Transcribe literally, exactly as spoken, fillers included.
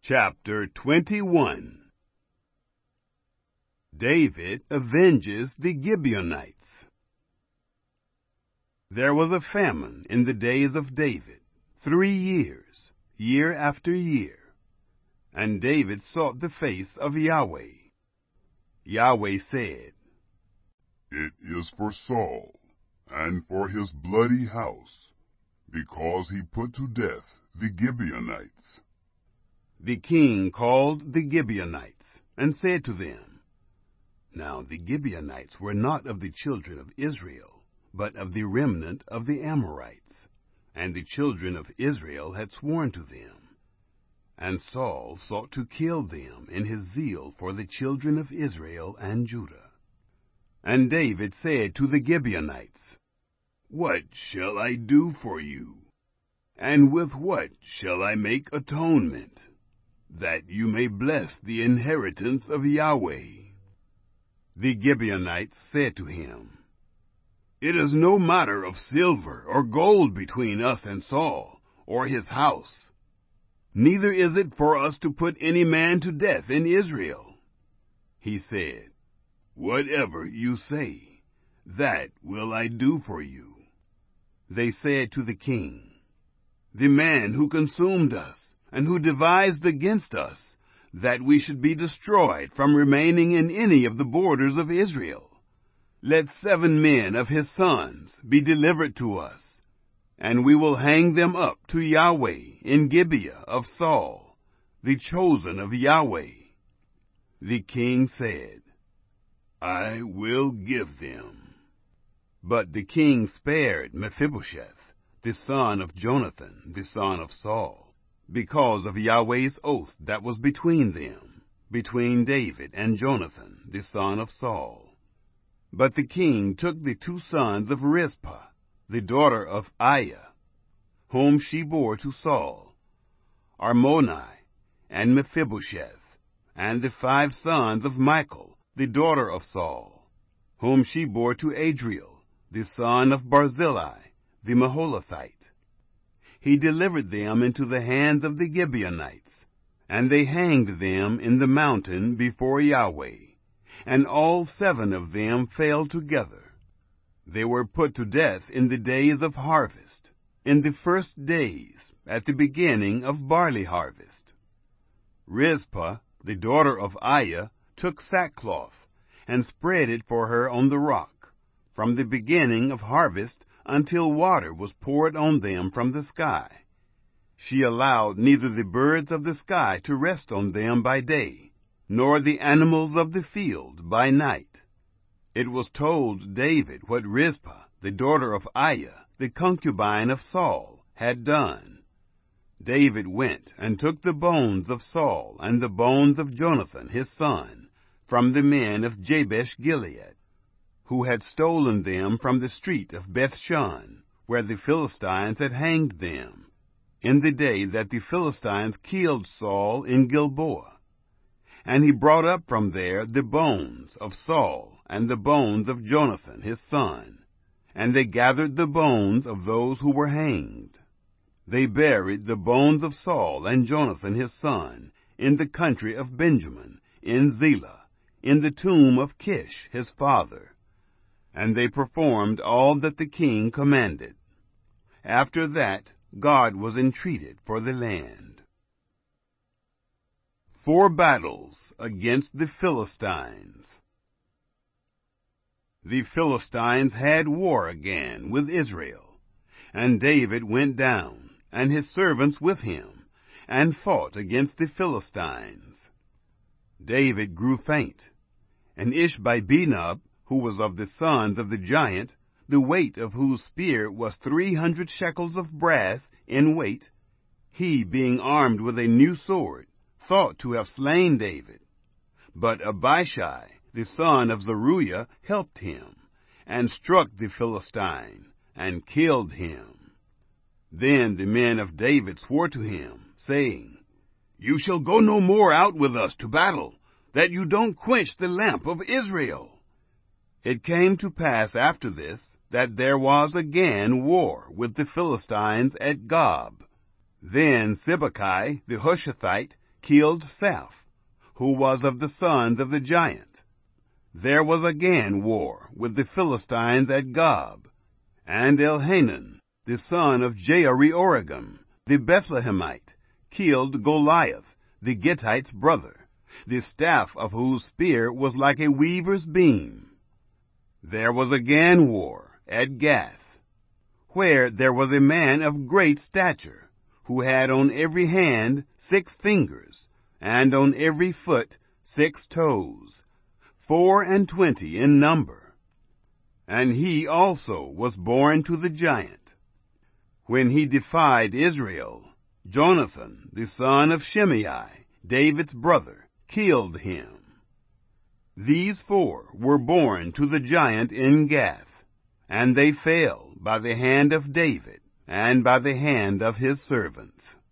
Chapter twenty-one. David avenges the Gibeonites. There was a famine in the days of David, three years, year after year. And David sought the face of Yahweh. Yahweh said, It is for Saul, and for his bloody house, because he put to death the Gibeonites. The king called the Gibeonites, and said to them, Now the Gibeonites were not of the children of Israel, but of the remnant of the Amorites, and the children of Israel had sworn to them. And Saul sought to kill them in his zeal for the children of Israel and Judah. And David said to the Gibeonites, What shall I do for you? And with what shall I make atonement, that you may bless the inheritance of Yahweh? The Gibeonites said to him, It is no matter of silver or gold between us and Saul, or his house. Neither is it for us to put any man to death in Israel. He said, Whatever you say, that will I do for you. They said to the king, The man who consumed us, and who devised against us, that we should be destroyed from remaining in any of the borders of Israel. Let seven men of his sons be delivered to us, and we will hang them up to Yahweh in Gibeah of Saul, the chosen of Yahweh. The king said, I will give them. But the king spared Mephibosheth, the son of Jonathan, the son of Saul, because of Yahweh's oath that was between them, between David and Jonathan, the son of Saul. But the king took the two sons of Rizpah, the daughter of Aiah, whom she bore to Saul, Armoni, and Mephibosheth, and the five sons of Michal, the daughter of Saul, whom she bore to Adriel, the son of Barzillai, the Maholathite. He delivered them into the hands of the Gibeonites, and they hanged them in the mountain before Yahweh, and all seven of them fell together. They were put to death in the days of harvest, in the first days, at the beginning of barley harvest. Rizpah, the daughter of Aiah, took sackcloth, and spread it for her on the rock, from the beginning of harvest until water was poured on them from the sky. She allowed neither the birds of the sky to rest on them by day, nor the animals of the field by night. It was told David what Rizpah, the daughter of Aiah, the concubine of Saul, had done. David went and took the bones of Saul and the bones of Jonathan his son from the men of Jabesh Gilead, who had stolen them from the street of Bethshan, where the Philistines had hanged them, in the day that the Philistines killed Saul in Gilboa. And he brought up from there the bones of Saul and the bones of Jonathan his son, and they gathered the bones of those who were hanged. They buried the bones of Saul and Jonathan his son in the country of Benjamin, in Zelah, in the tomb of Kish his father. And they performed all that the king commanded. After that, God was entreated for the land. Four battles against the Philistines. The Philistines had war again with Israel, and David went down, and his servants with him, and fought against the Philistines. David grew faint, and Ishbi-Benob, who was of the sons of the giant, the weight of whose spear was three hundred shekels of brass in weight, he, being armed with a new sword, thought to have slain David. But Abishai, the son of Zeruiah, helped him, and struck the Philistine, and killed him. Then the men of David swore to him, saying, You shall go no more out with us to battle, that you don't quench the lamp of Israel. It came to pass after this, that there was again war with the Philistines at Gob. Then Sibbecai the Hushathite killed Saph, who was of the sons of the giant. There was again war with the Philistines at Gob, and Elhanan, the son of Jaare-Oregim, the Bethlehemite, killed Goliath, the Gittite's brother, the staff of whose spear was like a weaver's beam. There was again war at Gath, where there was a man of great stature, who had on every hand six fingers, and on every foot six toes, four and twenty in number. And he also was born to the giant. When he defied Israel, Jonathan, the son of Shimei, David's brother, killed him. These four were born to the giant in Gath, and they fell by the hand of David and by the hand of his servants.